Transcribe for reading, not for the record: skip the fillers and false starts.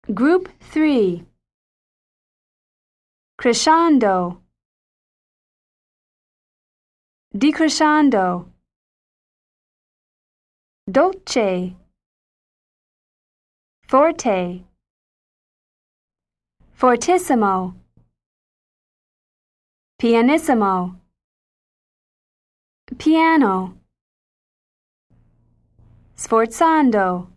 Group 3. Crescendo, decrescendo, dolce, forte, fortissimo, pianissimo, piano, sforzando.